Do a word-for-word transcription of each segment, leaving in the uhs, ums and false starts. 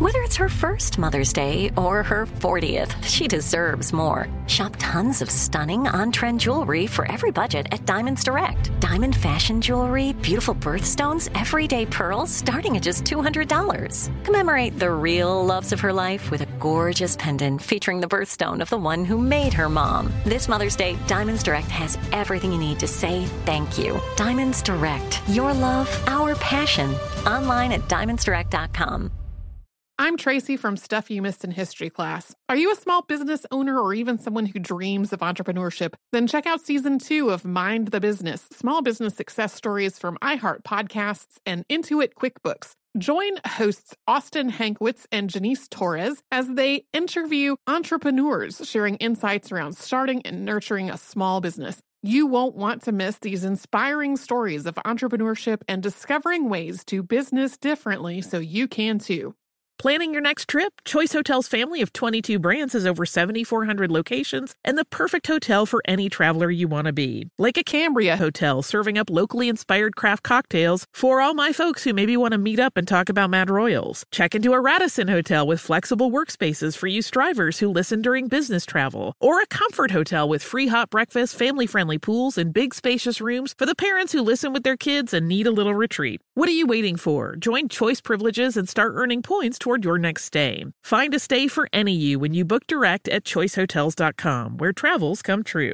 Whether it's her first Mother's Day or her fortieth, she deserves more. Shop tons of stunning on-trend jewelry for every budget at Diamonds Direct. Diamond fashion jewelry, beautiful birthstones, everyday pearls starting at just two hundred dollars. Commemorate the real loves of her life with a gorgeous pendant featuring the birthstone of the one who made her mom. This Mother's Day, Diamonds Direct has everything you need to say thank you. Diamonds Direct. Your love, our passion. Online at diamonds direct dot com. I'm Tracy from Stuff You Missed in History class. Are you a small business owner or even someone who dreams of entrepreneurship? Then check out season two of Mind the Business, small business success stories from iHeart Podcasts and Intuit QuickBooks. Join hosts Austin Hankwitz and Janice Torres as they interview entrepreneurs sharing insights around starting and nurturing a small business. You won't want to miss these inspiring stories of entrepreneurship and discovering ways to business differently so you can too. Planning your next trip? Choice Hotels' family of twenty-two brands has over seven thousand four hundred locations and the perfect hotel for any traveler you want to be. Like a Cambria Hotel, serving up locally inspired craft cocktails for all my folks who maybe want to meet up and talk about Mad Royals. Check into a Radisson Hotel with flexible workspaces for you strivers who listen during business travel. Or a Comfort Hotel with free hot breakfast, family-friendly pools, and big spacious rooms for the parents who listen with their kids and need a little retreat. What are you waiting for? Join Choice Privileges and start earning points toward your next stay. Find a stay for any you when you book direct at choice hotels dot com, where travels come true.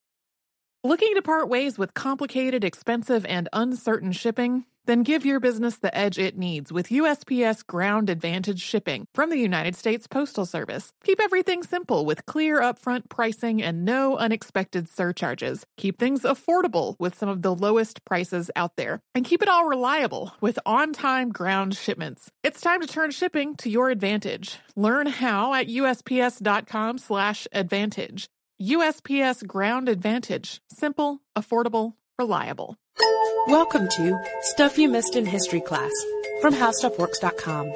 Looking to part ways with complicated, expensive, and uncertain shipping? Then give your business the edge it needs with U S P S Ground Advantage shipping from the United States Postal Service. Keep everything simple with clear upfront pricing and no unexpected surcharges. Keep things affordable with some of the lowest prices out there. And keep it all reliable with on-time ground shipments. It's time to turn shipping to your advantage. Learn how at U S P S dot com slash advantage. U S P S Ground Advantage. Simple, affordable, reliable. Welcome to Stuff You Missed in History class from how stuff works dot com.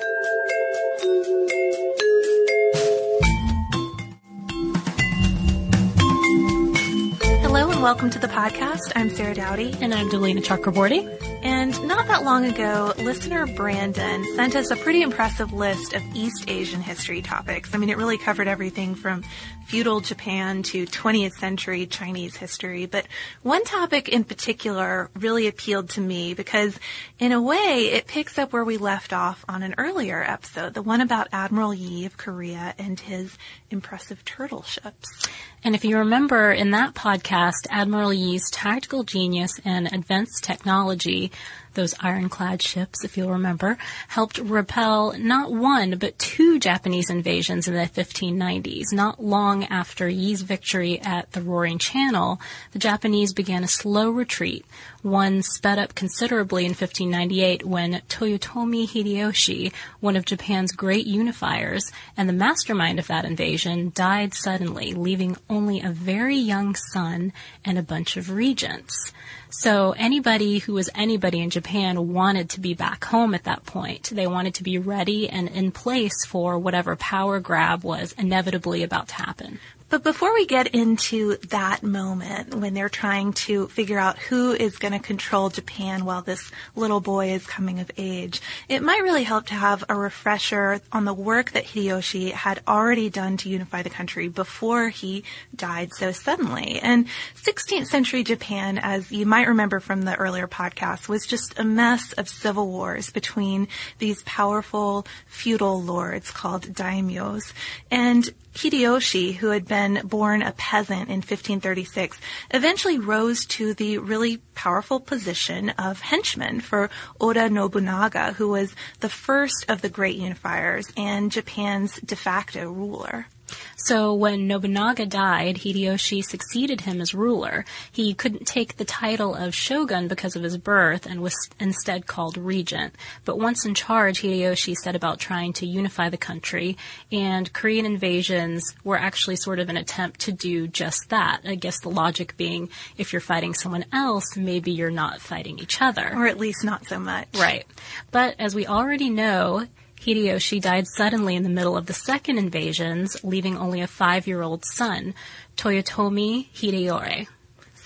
Hello and welcome to the podcast. I'm Sarah Dowdy. And I'm Delina Chakraborty. And not that long ago, listener Brandon sent us a pretty impressive list of East Asian history topics. I mean, it really covered everything from feudal Japan to twentieth century Chinese history. But one topic in particular really appealed to me because, in a way, it picks up where we left off on an earlier episode, the one about Admiral Yi of Korea and his impressive turtle ships. And if you remember in that podcast, Admiral Yi's tactical genius and advanced technology, those ironclad ships, if you'll remember, helped repel not one, but two Japanese invasions in the fifteen nineties. Not long after Yi's victory at the Roaring Channel, the Japanese began a slow retreat. One sped up considerably in fifteen ninety-eight when Toyotomi Hideyoshi, one of Japan's great unifiers and the mastermind of that invasion, died suddenly, leaving only a very young son and a bunch of regents. So anybody who was anybody in Japan wanted to be back home at that point. They wanted to be ready and in place for whatever power grab was inevitably about to happen. But before we get into that moment when they're trying to figure out who is going to control Japan while this little boy is coming of age, it might really help to have a refresher on the work that Hideyoshi had already done to unify the country before he died so suddenly. And sixteenth century Japan, as you might remember from the earlier podcast, was just a mess of civil wars between these powerful feudal lords called daimyos. And Hideyoshi, who had been born a peasant in fifteen thirty-six, eventually rose to the really powerful position of henchman for Oda Nobunaga, who was the first of the great unifiers and Japan's de facto ruler. So when Nobunaga died, Hideyoshi succeeded him as ruler. He couldn't take the title of shogun because of his birth and was instead called regent. But once in charge, Hideyoshi set about trying to unify the country, and Korean invasions were actually sort of an attempt to do just that. I guess the logic being, if you're fighting someone else, maybe you're not fighting each other. Or at least not so much. Right. But as we already know, Hideyoshi died suddenly in the middle of the second invasions, leaving only a five-year-old son, Toyotomi Hideyori.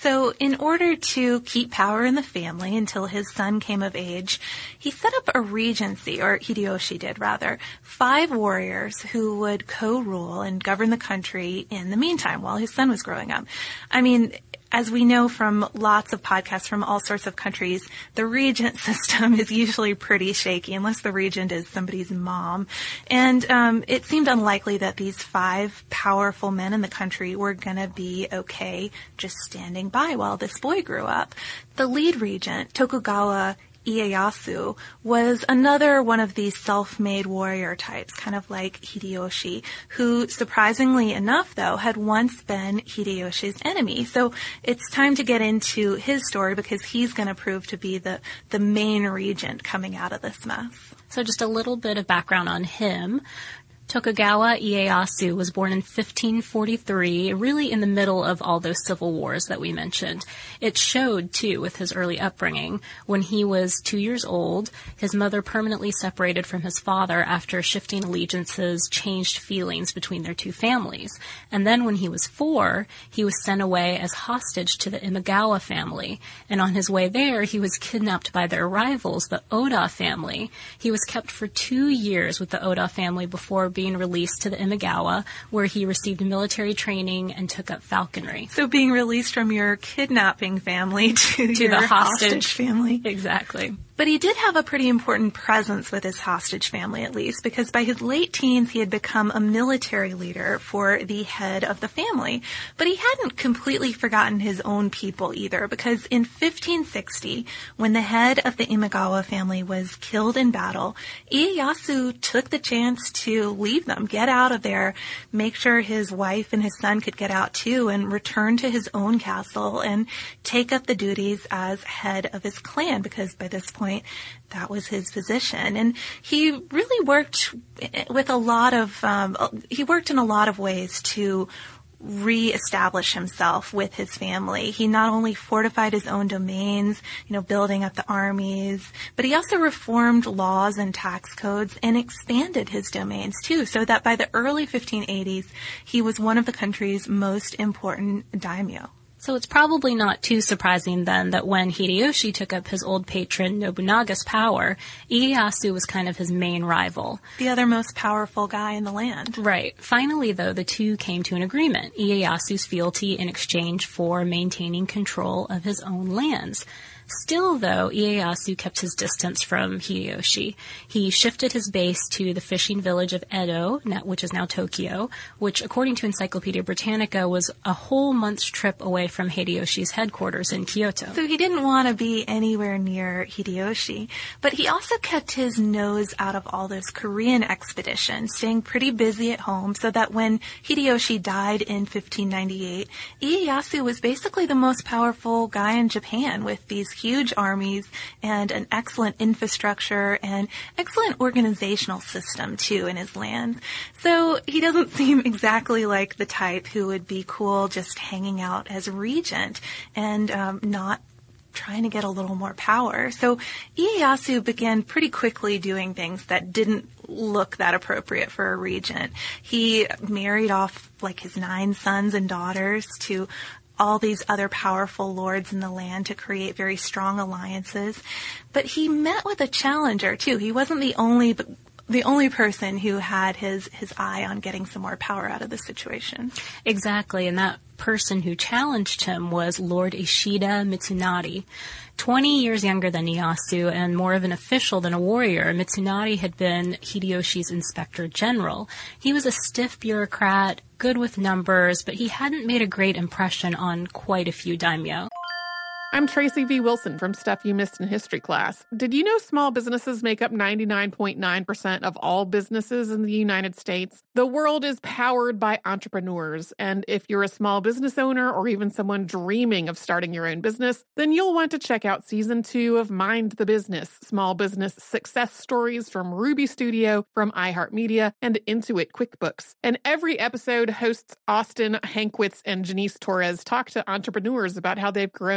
So in order to keep power in the family until his son came of age, he set up a regency, or Hideyoshi did rather, five warriors who would co-rule and govern the country in the meantime while his son was growing up. I mean, as we know from lots of podcasts from all sorts of countries, the regent system is usually pretty shaky unless the regent is somebody's mom. And um, it seemed unlikely that these five powerful men in the country were going to be okay just standing by while this boy grew up. The lead regent, Tokugawa Ieyasu, was another one of these self-made warrior types, kind of like Hideyoshi, who, surprisingly enough, though, had once been Hideyoshi's enemy. So it's time to get into his story because he's going to prove to be the, the main regent coming out of this mess. So just a little bit of background on him. Tokugawa Ieyasu was born in fifteen forty-three, really in the middle of all those civil wars that we mentioned. It showed, too, with his early upbringing. When he was two years old, his mother permanently separated from his father after shifting allegiances changed feelings between their two families. And then when he was four, he was sent away as hostage to the Imagawa family. And on his way there, he was kidnapped by their rivals, the Oda family. He was kept for two years with the Oda family before being released to the Imagawa, where he received military training and took up falconry. So being released from your kidnapping family to, to your the hostage. hostage family. Exactly. But he did have a pretty important presence with his hostage family, at least, because by his late teens, he had become a military leader for the head of the family. But he hadn't completely forgotten his own people either, because in fifteen sixty, when the head of the Imagawa family was killed in battle, Ieyasu took the chance to leave them, get out of there, make sure his wife and his son could get out too, and return to his own castle and take up the duties as head of his clan, because by this point, that was his position. And he really worked with a lot of, um, he worked in a lot of ways to reestablish himself with his family. He not only fortified his own domains, you know, building up the armies, but he also reformed laws and tax codes and expanded his domains too, so that by the early fifteen eighties, he was one of the country's most important daimyo. So it's probably not too surprising then that when Hideyoshi took up his old patron Nobunaga's power, Ieyasu was kind of his main rival. The other most powerful guy in the land. Right. Finally, though, the two came to an agreement, Ieyasu's fealty in exchange for maintaining control of his own lands. Still, though, Ieyasu kept his distance from Hideyoshi. He shifted his base to the fishing village of Edo, which is now Tokyo, which, according to Encyclopedia Britannica, was a whole month's trip away from Hideyoshi's headquarters in Kyoto. So he didn't want to be anywhere near Hideyoshi, but he also kept his nose out of all those Korean expeditions, staying pretty busy at home, so that when Hideyoshi died in fifteen ninety-eight, Ieyasu was basically the most powerful guy in Japan, with these huge armies and an excellent infrastructure and excellent organizational system, too, in his land. So he doesn't seem exactly like the type who would be cool just hanging out as regent and um, not trying to get a little more power. So Ieyasu began pretty quickly doing things that didn't look that appropriate for a regent. He married off like his nine sons and daughters to all these other powerful lords in the land to create very strong alliances. But he met with a challenger, too. He wasn't the only the only person who had his, his eye on getting some more power out of the situation. Exactly, and that person who challenged him was Lord Ishida Mitsunari. Twenty years younger than Ieyasu and more of an official than a warrior, Mitsunari had been Hideyoshi's inspector general. He was a stiff bureaucrat, good with numbers, but he hadn't made a great impression on quite a few daimyo. I'm Tracy V. Wilson from Stuff You Missed in History Class. Did you know small businesses make up ninety-nine point nine percent of all businesses in the United States? The world is powered by entrepreneurs, and if you're a small business owner or even someone dreaming of starting your own business, then you'll want to check out Season two of Mind the Business, Small Business Success Stories from Ruby Studio, from iHeartMedia, and Intuit QuickBooks. And every episode, hosts Austin Hankwitz and Janice Torres talk to entrepreneurs about how they've grown from the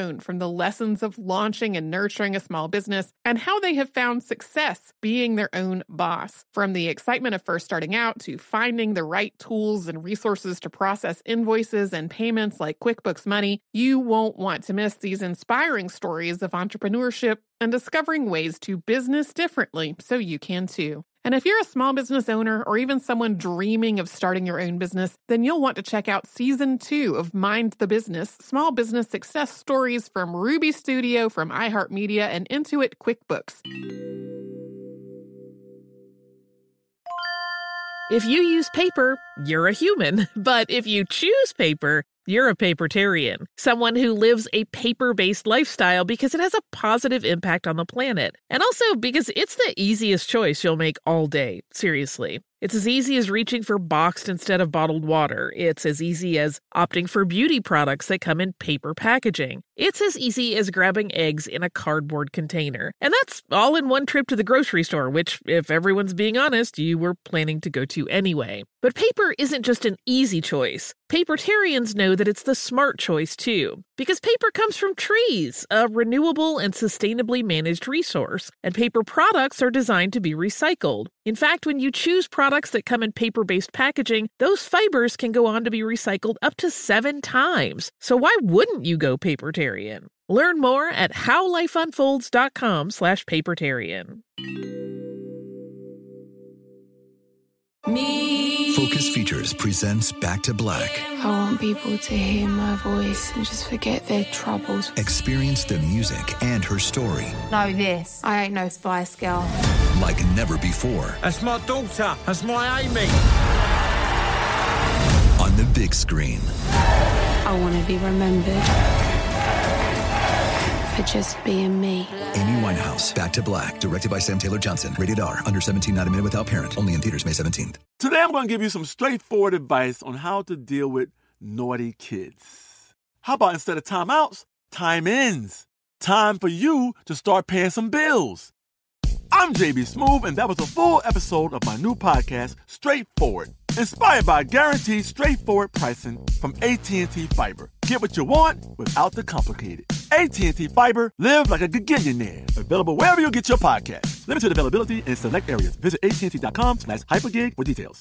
the lessons of launching and nurturing a small business and how they have found success being their own boss. From the excitement of first starting out to finding the right tools and resources to process invoices and payments like QuickBooks Money, you won't want to miss these inspiring stories of entrepreneurship and discovering ways to business differently so you can too. And if you're a small business owner or even someone dreaming of starting your own business, then you'll want to check out season two of Mind the Business, Small Business Success Stories from Ruby Studio, from iHeartMedia, and Intuit QuickBooks. If you use paper, you're a human. But if you choose paper, you're a papertarian, someone who lives a paper-based lifestyle because it has a positive impact on the planet. And also because it's the easiest choice you'll make all day, seriously. It's as easy as reaching for boxed instead of bottled water. It's as easy as opting for beauty products that come in paper packaging. It's as easy as grabbing eggs in a cardboard container. And that's all in one trip to the grocery store, which, if everyone's being honest, you were planning to go to anyway. But paper isn't just an easy choice. Papertarians know that it's the smart choice, too. Because paper comes from trees, a renewable and sustainably managed resource. And paper products are designed to be recycled. In fact, when you choose products that come in paper-based packaging, those fibers can go on to be recycled up to seven times. So why wouldn't you go papertarian? Learn more at howlifeunfolds.com slash papertarian. Me. Focus Features presents Back to Black. I want people to hear my voice and just forget their troubles. Experience the music and her story. Know this, I ain't no Spice Girl. Like never before. That's my daughter. That's my Amy. On the big screen. I want to be remembered for just being me. Amy Winehouse, Back to Black, directed by Sam Taylor Johnson. Rated R, under seventeen, not admitted without parent. Only in theaters May seventeenth. Today I'm going to give you some straightforward advice on how to deal with naughty kids. How about instead of timeouts, time ins? Time for you to start paying some bills. I'm J B Smoove, and that was a full episode of my new podcast, Straightforward, inspired by guaranteed straightforward pricing from A T and T Fiber. Get what you want without the complicated. A T and T Fiber, live like a gigillionaire. Available wherever you get your podcasts. Limited availability in select areas. Visit A T and T dot com slash hypergig for details.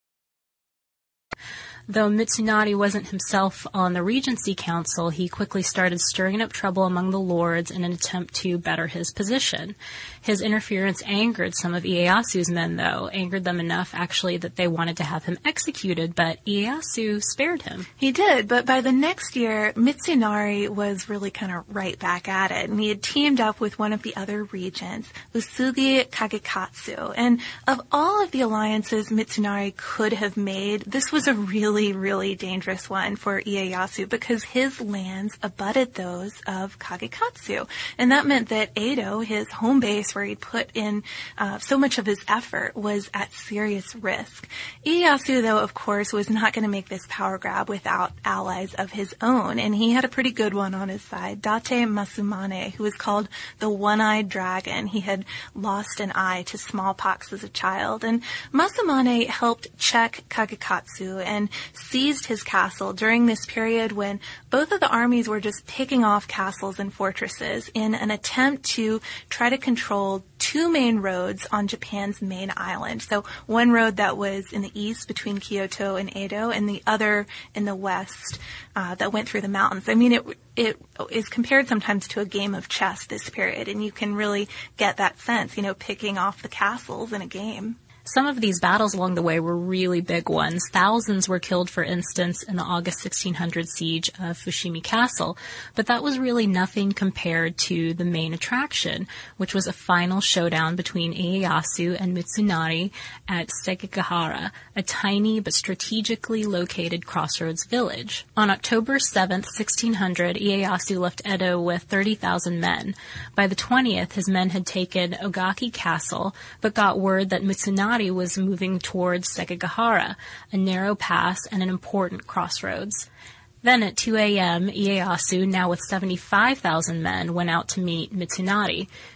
Though Mitsunari wasn't himself on the Regency Council, he quickly started stirring up trouble among the lords in an attempt to better his position. His interference angered some of Ieyasu's men, though, angered them enough, actually, that they wanted to have him executed, but Ieyasu spared him. He did, but by the next year, Mitsunari was really kind of right back at it, and he had teamed up with one of the other regents, Usugi Kagekatsu. And of all of the alliances Mitsunari could have made, this was a really Really, really dangerous one for Ieyasu because his lands abutted those of Kagekatsu. And that meant that Edo, his home base where he'd put in uh, so much of his effort, was at serious risk. Ieyasu, though, of course, was not going to make this power grab without allies of his own. And he had a pretty good one on his side, Date Masumane, who was called the One-Eyed Dragon. He had lost an eye to smallpox as a child. And Masumane helped check Kagekatsu and seized his castle during this period when both of the armies were just picking off castles and fortresses in an attempt to try to control two main roads on Japan's main island. So one road that was in the east between Kyoto and Edo, and the other in the west uh, that went through the mountains. I mean, it it is compared sometimes to a game of chess, this period, and you can really get that sense, you know, picking off the castles in a game. Some of these battles along the way were really big ones. Thousands were killed, for instance, in the August sixteen hundred siege of Fushimi Castle, but that was really nothing compared to the main attraction, which was a final showdown between Ieyasu and Mitsunari at Sekigahara, a tiny but strategically located crossroads village. On October seventh, sixteen hundred, Ieyasu left Edo with thirty thousand men. By the twentieth, his men had taken Ogaki Castle, but got word that Mitsunari was moving towards Sekigahara, a narrow pass and an important crossroads. Then at two a.m., Ieyasu, now with seventy-five thousand men, went out to meet Mitsunari,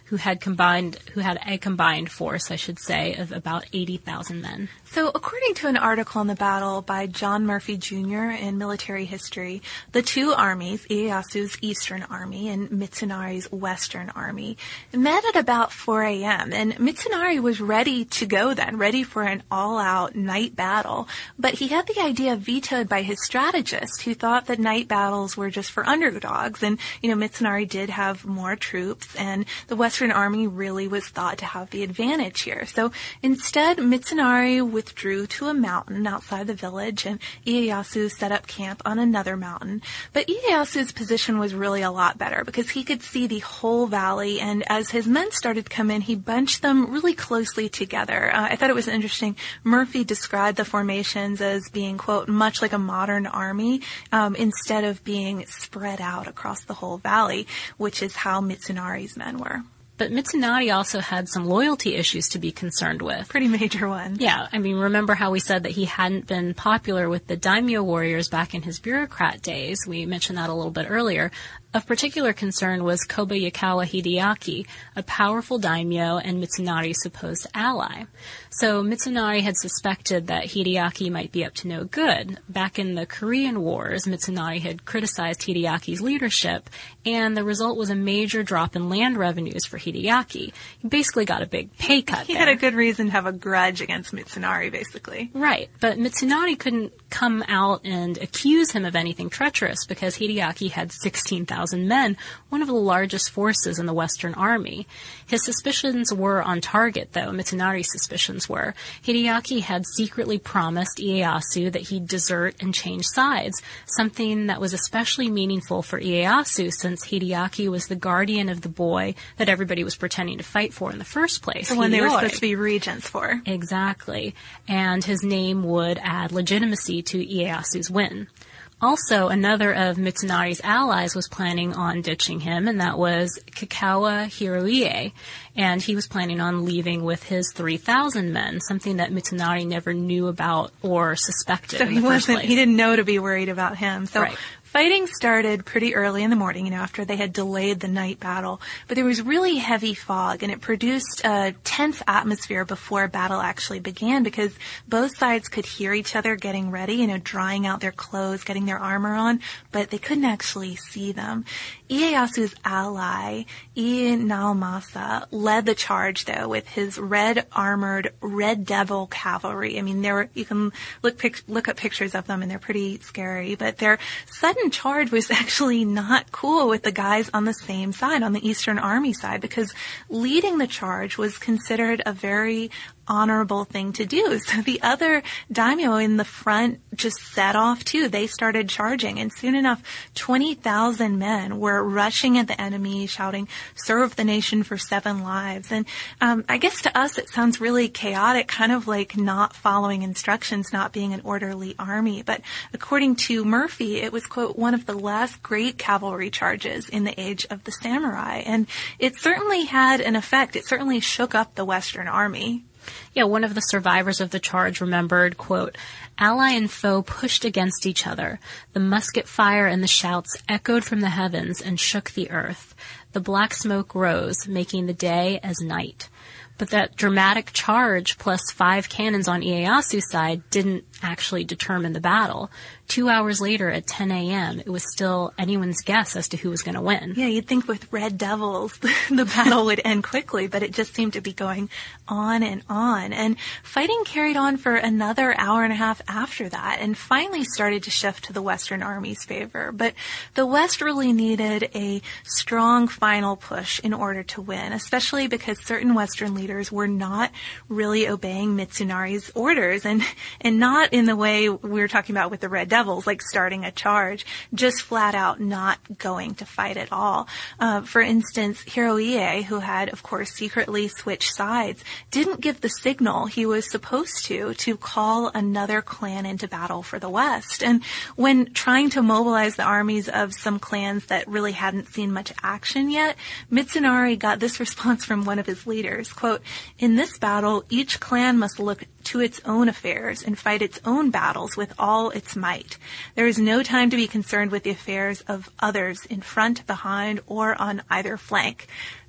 who had combined, who had a combined force, I should say, of about eighty thousand men. So according to an article on the battle by John Murphy Junior in Military History, the two armies, Ieyasu's Eastern Army and Mitsunari's Western Army, met at about four a.m. And Mitsunari was ready to go then, ready for an all-out night battle. But he had the idea vetoed by his strategist, who thought that night battles were just for underdogs. And, you know, Mitsunari did have more troops, and the Western Army really was thought to have the advantage here. So instead, Mitsunari withdrew to a mountain outside the village, and Ieyasu set up camp on another mountain. But Ieyasu's position was really a lot better because he could see the whole valley, and as his men started to come in, he bunched them really closely together. Uh, I thought it was interesting. Murphy described the formations as being, quote, much like a modern army, um, instead of being spread out across the whole valley, which is how Mitsunari's men were. But Mitsunari also had some loyalty issues to be concerned with. Pretty major one. Yeah, I mean, remember how we said that he hadn't been popular with the daimyo warriors back in his bureaucrat days? We mentioned that a little bit earlier. Of particular concern was Kobayakawa Hideaki, a powerful daimyo and Mitsunari's supposed ally. So Mitsunari had suspected that Hideaki might be up to no good. Back in the Korean Wars, Mitsunari had criticized Hideaki's leadership, and the result was a major drop in land revenues for Hideaki. He basically got a big pay cut He there. had a good reason to have a grudge against Mitsunari, basically. Right, but Mitsunari couldn't come out and accuse him of anything treacherous because Hideaki had sixteen thousand men, one of the largest forces in the Western Army. His suspicions were on target, though. Mitsunari's suspicions were. Hideaki had secretly promised Ieyasu that he'd desert and change sides, something that was especially meaningful for Ieyasu since Hideaki was the guardian of the boy that everybody was pretending to fight for in the first place. The one they were Hideyori. supposed to be regents for. Exactly. And his name would add legitimacy to Ieyasu's win. Also, another of Mitsunari's allies was planning on ditching him, and that was Kakawa Hiroie. And he was planning on leaving with his three thousand men, something that Mitsunari never knew about or suspected So in he the first wasn't, place. he didn't know to be worried about him. So Right. Fighting started pretty early in the morning, you know, after they had delayed the night battle. But there was really heavy fog, and it produced a tense atmosphere before battle actually began because both sides could hear each other getting ready, you know, drying out their clothes, getting their armor on, but they couldn't actually see them. Ieyasu's ally, Ie Naomasa, led the charge, though, with his red-armored Red Devil cavalry. I mean, there were, you can look pic- look up pictures of them, and they're pretty scary, but their sudden charge was actually not cool with the guys on the same side, on the Eastern Army side, because leading the charge was considered a very honorable thing to do. So the other daimyo in the front just set off too. They started charging, and soon enough, twenty thousand men were rushing at the enemy, shouting, "Serve the nation for seven lives." And um, I guess to us it sounds really chaotic, kind of like not following instructions, not being an orderly army. But according to Murphy, it was, quote, one of the last great cavalry charges in the age of the samurai. And it certainly had an effect. It certainly shook up the Western Army. Yeah, one of the survivors of the charge remembered, quote, "Ally and foe pushed against each other. The musket fire and the shouts echoed from the heavens and shook the earth. The black smoke rose, making the day as night." But that dramatic charge plus five cannons on Ieyasu's side didn't actually determine the battle. Two hours later at ten a.m., it was still anyone's guess as to who was going to win. Yeah, you'd think with Red Devils the battle would end quickly, but it just seemed to be going on and on. And fighting carried on for another hour and a half after that, and finally started to shift to the Western Army's favor. But the West really needed a strong final push in order to win, especially because certain Western leaders were not really obeying Mitsunari's orders, and, and not in the way we were talking about with the Red Devils, like starting a charge, just flat out not going to fight at all. Uh, for instance, Hiroie, who had, of course, secretly switched sides, didn't give the signal he was supposed to to call another clan into battle for the West. And when trying to mobilize the armies of some clans that really hadn't seen much action yet, Mitsunari got this response from one of his leaders, quote, "In this battle, each clan must look to its own affairs and fight its own battles with all its might. There is no time to be concerned with the affairs of others in front, behind, or on either flank."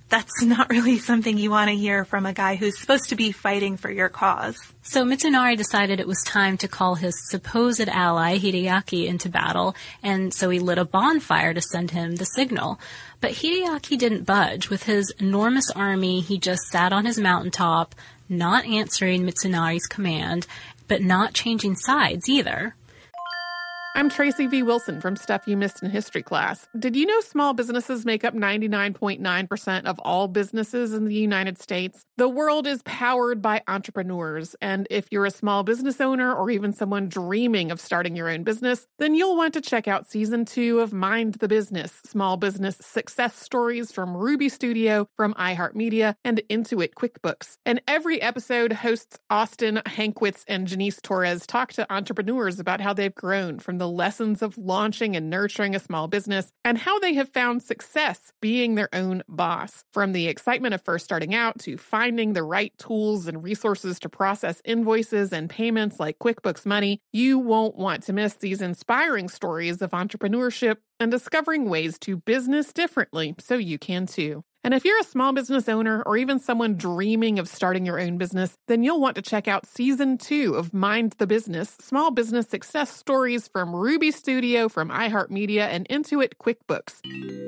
that's not really something you want to hear from a guy who's supposed to be fighting for your cause. So Mitsunari decided it was time to call his supposed ally, Hideaki, into battle, and so he lit a bonfire to send him the signal. But Hideaki didn't budge. With his enormous army, he just sat on his mountaintop, not answering Mitsunari's command, but not changing sides either. I'm Tracy V. Wilson from Stuff You Missed in History Class. Did you know small businesses make up ninety-nine point nine percent of all businesses in the United States? The world is powered by entrepreneurs, and if you're a small business owner or even someone dreaming of starting your own business, then you'll want to check out Season two of Mind the Business, Small Business Success Stories from Ruby Studio, from iHeartMedia, and Intuit QuickBooks. And every episode, hosts Austin Hankwitz and Janice Torres talk to entrepreneurs about how they've grown from the lessons of launching and nurturing a small business and how they have found success being their own boss. From the excitement of first starting out to finding the right tools and resources to process invoices and payments like QuickBooks Money, you won't want to miss these inspiring stories of entrepreneurship and discovering ways to business differently so you can too. And if you're a small business owner or even someone dreaming of starting your own business, then you'll want to check out Season two of Mind the Business, Small Business Success Stories from Ruby Studio, from iHeartMedia, and Intuit QuickBooks.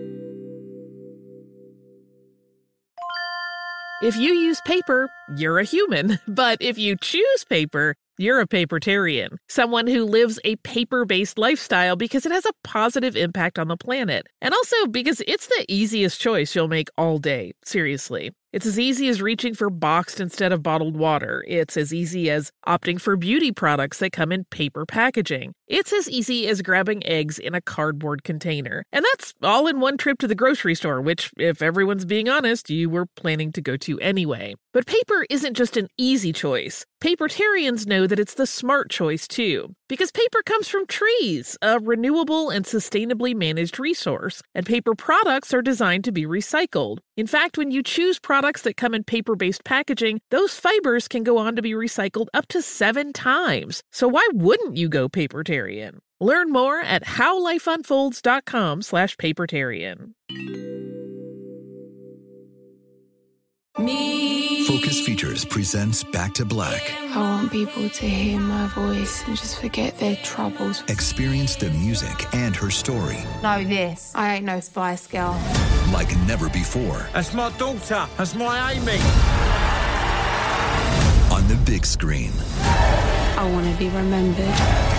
If you use paper, you're a human. But if you choose paper, you're a papertarian, someone who lives a paper-based lifestyle because it has a positive impact on the planet. And also because it's the easiest choice you'll make all day, seriously. It's as easy as reaching for boxed instead of bottled water. It's as easy as opting for beauty products that come in paper packaging. It's as easy as grabbing eggs in a cardboard container. And that's all in one trip to the grocery store, which, if everyone's being honest, you were planning to go to anyway. But paper isn't just an easy choice. Papertarians know that it's the smart choice, too. Because paper comes from trees, a renewable and sustainably managed resource. And paper products are designed to be recycled. In fact, when you choose products that come in paper-based packaging, those fibers can go on to be recycled up to seven times. So why wouldn't you go papertarian? Learn more at howlifeunfolds.com slash papertarian. Me. Focus Features presents Back to Black. I want people to hear my voice and just forget their troubles. Experience the music and her story. Know this, I ain't no Spice Girl. Like never before. That's my daughter. That's my Amy. On the big screen. I want to be remembered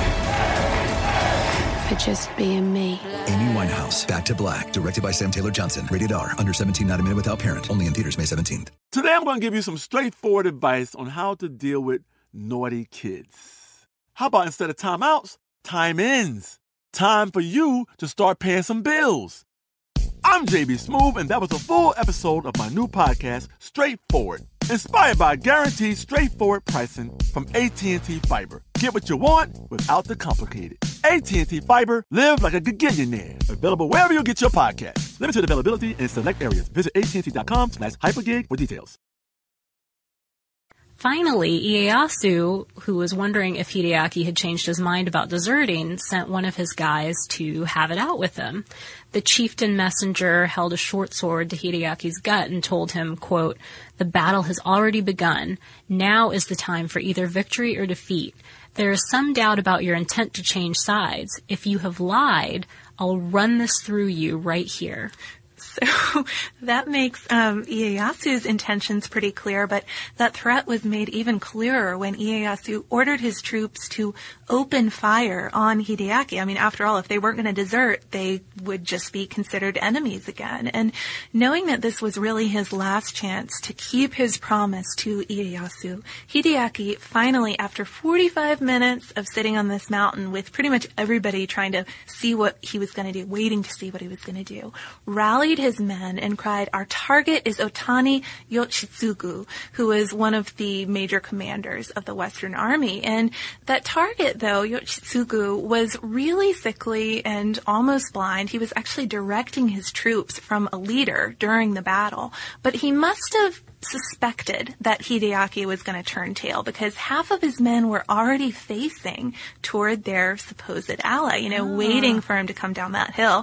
for just being me. Amy Winehouse, Back to Black, directed by Sam Taylor Johnson. Rated R, under seventeen, not admitted without parent. Only in theaters May seventeenth. Today I'm going to give you some straightforward advice on how to deal with naughty kids. How about instead of timeouts, time-ins? Time for you to start paying some bills. I'm J B Smoove, and that was a full episode of my new podcast, Straightforward, inspired by guaranteed straightforward pricing from A T and T Fiber. Get what you want without the complicated. A T and T Fiber, live like a gigillionaire. Available wherever you get your podcasts. Limited availability in select areas. Visit AT&T.com slash hypergig for details. Finally, Ieyasu, who was wondering if Hideaki had changed his mind about deserting, sent one of his guys to have it out with him. The chieftain messenger held a short sword to Hideaki's gut and told him, quote, "The battle has already begun. Now is the time for either victory or defeat. There is some doubt about your intent to change sides. If you have lied, I'll run this through you right here." So that makes um, Ieyasu's intentions pretty clear, but that threat was made even clearer when Ieyasu ordered his troops to open fire on Hideaki. I mean, after all, if they weren't going to desert, they would just be considered enemies again. And knowing that this was really his last chance to keep his promise to Ieyasu, Hideaki finally, after forty-five minutes of sitting on this mountain with pretty much everybody trying to see what he was going to do, waiting to see what he was going to do, rallied his men and cried, "Our target is Otani Yoshitsugu," who was one of the major commanders of the Western Army. And that target, though, Yoshitsugu, was really sickly and almost blind. He was actually directing his troops from a leader during the battle. But he must have suspected that Hideaki was going to turn tail because half of his men were already facing toward their supposed ally, you know, oh. waiting for him to come down that hill.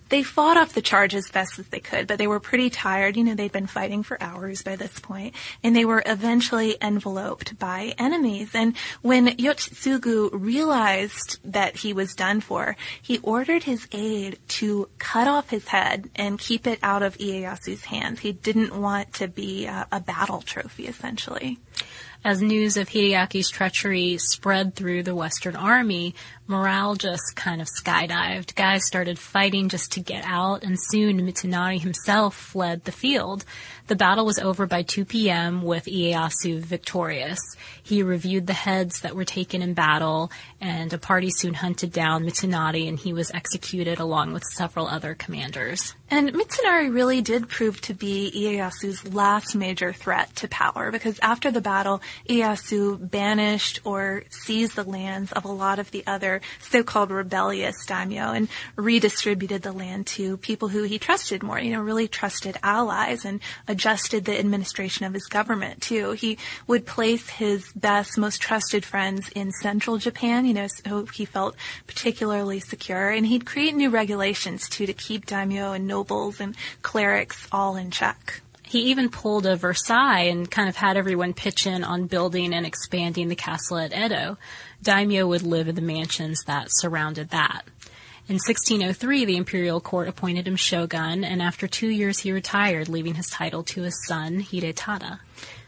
They fought off the charge as best as they could, but they were pretty tired. You know, they'd been fighting for hours by this point, and they were eventually enveloped by enemies. And when Yotsugu realized that he was done for, he ordered his aide to cut off his head and keep it out of Ieyasu's hands. He didn't want to be a, a battle trophy, essentially. As news of Hideaki's treachery spread through the Western Army, morale just kind of skydived. Guys started fighting just to get out, and soon Mitsunari himself fled the field. The battle was over by two p.m. with Ieyasu victorious. He reviewed the heads that were taken in battle, and a party soon hunted down Mitsunari, and he was executed along with several other commanders. And Mitsunari really did prove to be Ieyasu's last major threat to power, because after the battle, Ieyasu banished or seized the lands of a lot of the other so-called rebellious daimyo and redistributed the land to people who he trusted more, you know, really trusted allies, and adjusted the administration of his government too. He would place his best, most trusted friends in central Japan, you know, so he felt particularly secure, and he'd create new regulations too to keep daimyo and nobles and clerics all in check. He even pulled a Versailles and kind of had everyone pitch in on building and expanding the castle at Edo. Daimyo would live in the mansions that surrounded that. In sixteen oh three, the imperial court appointed him shogun, and after two years he retired, leaving his title to his son, Hidetada.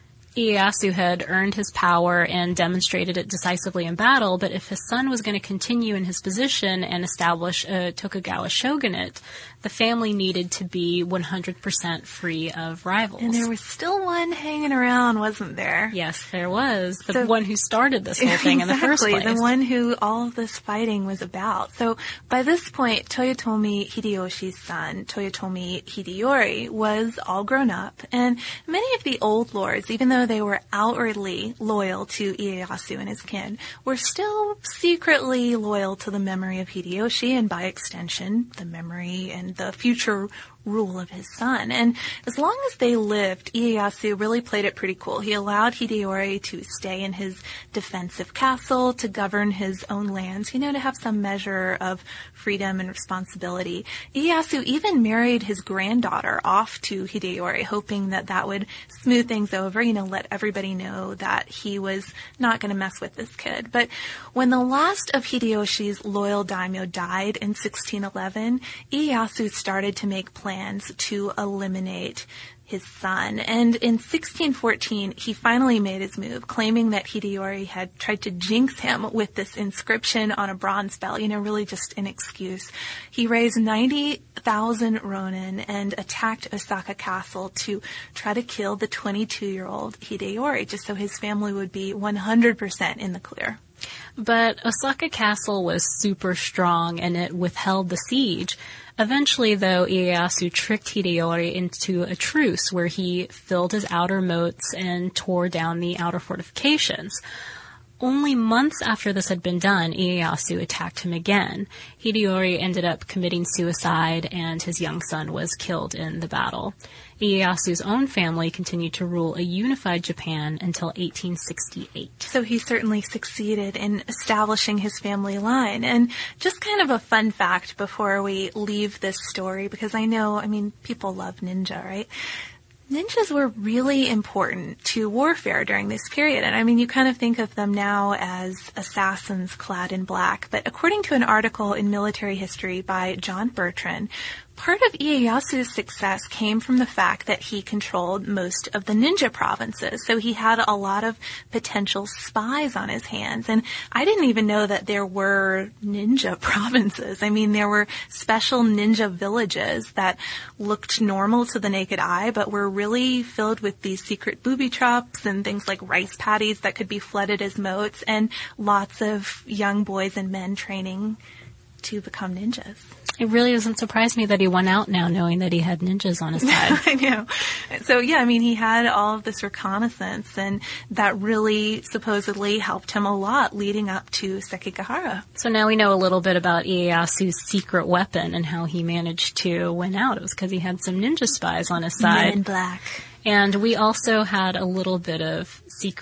Ieyasu had earned his power and demonstrated it decisively in battle, but if his son was going to continue in his position and establish a Tokugawa shogunate, the family needed to be one hundred percent free of rivals. And there was still one hanging around, wasn't there? Yes, there was. The so, one who started this whole thing exactly, in the first place. The one who all of this fighting was about. So by this point, Toyotomi Hideyoshi's son, Toyotomi Hideyori, was all grown up, and many of the old lords, even though they were outwardly loyal to Ieyasu and his kin, were still secretly loyal to the memory of Hideyoshi, and by extension, the memory and the future rule of his son. And as long as they lived, Ieyasu really played it pretty cool. He allowed Hideyori to stay in his defensive castle, to govern his own lands, you know, to have some measure of freedom and responsibility. Ieyasu even married his granddaughter off to Hideyori, hoping that that would smooth things over, you know, let everybody know that he was not going to mess with this kid. But when the last of Hideyoshi's loyal daimyo died in sixteen eleven, Ieyasu started to make plans to eliminate his son. And in sixteen fourteen, he finally made his move, claiming that Hideyori had tried to jinx him with this inscription on a bronze bell, you know, really just an excuse. He raised ninety thousand ronin and attacked Osaka Castle to try to kill the twenty-two-year-old Hideyori, just so his family would be one hundred percent in the clear. But Osaka Castle was super strong, and it withheld the siege. Eventually, though, Ieyasu tricked Hideyori into a truce where he filled his outer moats and tore down the outer fortifications. Only months after this had been done, Ieyasu attacked him again. Hideyori ended up committing suicide, and his young son was killed in the battle. Ieyasu's own family continued to rule a unified Japan until eighteen sixty-eight. So he certainly succeeded in establishing his family line. And just kind of a fun fact before we leave this story, because I know, I mean, people love ninja, right? Ninjas were really important to warfare during this period. And I mean, you kind of think of them now as assassins clad in black. But according to an article in Military History by John Bertrand, part of Ieyasu's success came from the fact that he controlled most of the ninja provinces. So he had a lot of potential spies on his hands. And I didn't even know that there were ninja provinces. I mean, there were special ninja villages that looked normal to the naked eye, but were really filled with these secret booby traps and things like rice paddies that could be flooded as moats, and lots of young boys and men training to become ninjas. It really doesn't surprise me that he went out now knowing that he had ninjas on his side. I know. So, yeah, I mean, he had all of this reconnaissance, and that really supposedly helped him a lot leading up to Sekigahara. So now we know a little bit about Ieyasu's secret weapon and how he managed to win out. It was because he had some ninja spies on his side. Men in black. And we also had a little bit of secret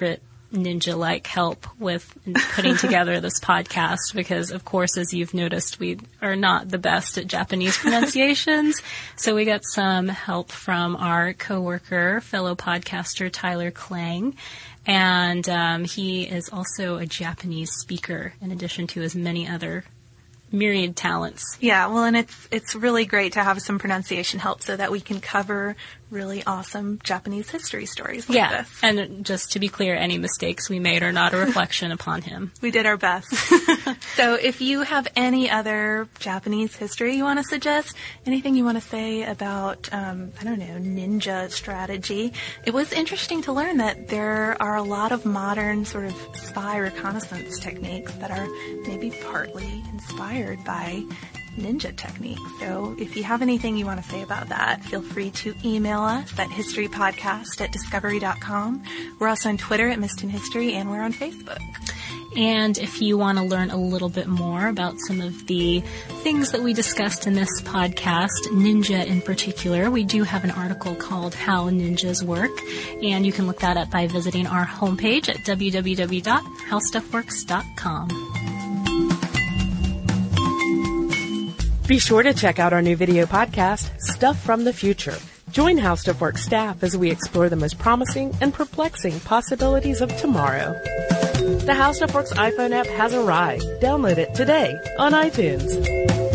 ninja-like help with putting together this podcast because, of course, as you've noticed, we are not the best at Japanese pronunciations. So we got some help from our coworker, fellow podcaster Tyler Klang. And um, he is also a Japanese speaker in addition to his many other myriad talents. Yeah, well, and it's it's really great to have some pronunciation help so that we can cover really awesome Japanese history stories like yeah, this. And just to be clear, any mistakes we made are not a reflection upon him. We did our best. So if you have any other Japanese history you want to suggest, anything you want to say about, um, I don't know, ninja strategy, it was interesting to learn that there are a lot of modern sort of spy reconnaissance techniques that are maybe partly inspired by ninja techniques. So if you have anything you want to say about that, feel free to email us at historypodcast at discovery dot com. We're also on Twitter at Missed in History, and we're on Facebook. And if you want to learn a little bit more about some of the things that we discussed in this podcast, ninja in particular, we do have an article called How Ninjas Work, and you can look that up by visiting our homepage at w w w dot how stuff works dot com. Be sure to check out our new video podcast, Stuff from the Future. Join How Stuff Works staff as we explore the most promising and perplexing possibilities of tomorrow. The How Stuff Works iPhone app has arrived. Download it today on iTunes.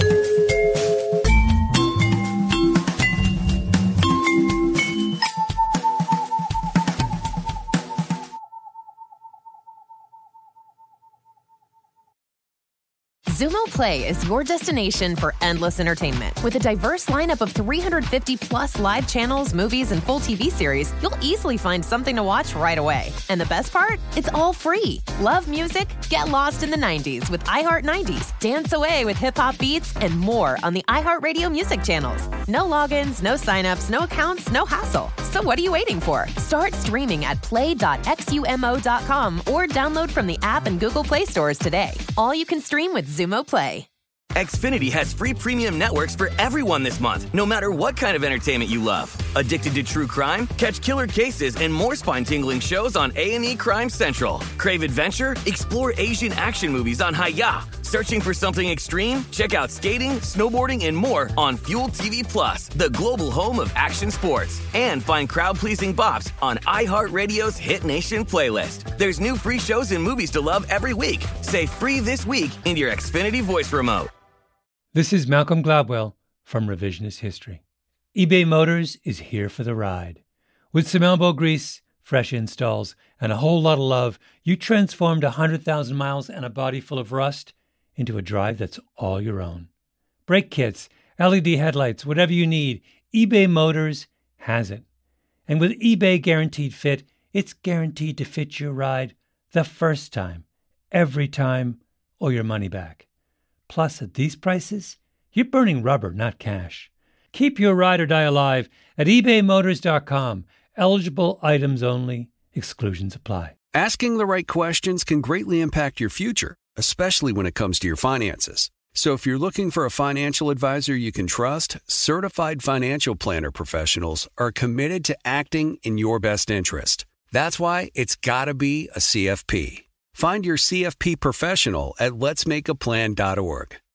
Xumo Play is your destination for endless entertainment. With a diverse lineup of three hundred fifty plus live channels, movies, and full T V series, you'll easily find something to watch right away. And the best part? It's all free. Love music? Get lost in the nineties with iHeart nineties. Dance away with hip-hop beats and more on the iHeartRadio music channels. No logins, no signups, no accounts, no hassle. So what are you waiting for? Start streaming at play dot xumo dot com or download from the app and Google Play stores today. All you can stream with Xumo Play. Xfinity has free premium networks for everyone this month, no matter what kind of entertainment you love. Addicted to true crime? Catch killer cases and more spine-tingling shows on A and E Crime Central. Crave adventure? Explore Asian action movies on Hi-Ya. Searching for something extreme? Check out skating, snowboarding, and more on Fuel T V Plus, the global home of action sports. And find crowd-pleasing bops on iHeartRadio's Hit Nation playlist. There's new free shows and movies to love every week. Say free this week in your Xfinity voice remote. This is Malcolm Gladwell from Revisionist History. eBay Motors is here for the ride. With some elbow grease, fresh installs, and a whole lot of love, you transformed one hundred thousand miles and a body full of rust into a drive that's all your own. Brake kits, L E D headlights, whatever you need, eBay Motors has it. And with eBay Guaranteed Fit, it's guaranteed to fit your ride the first time, every time, or your money back. Plus, at these prices, you're burning rubber, not cash. Keep your ride or die alive at ebay motors dot com. Eligible items only. Exclusions apply. Asking the right questions can greatly impact your future, especially when it comes to your finances. So if you're looking for a financial advisor you can trust, certified financial planner professionals are committed to acting in your best interest. That's why it's got to be a C F P. Find your C F P professional at lets make a plan dot org.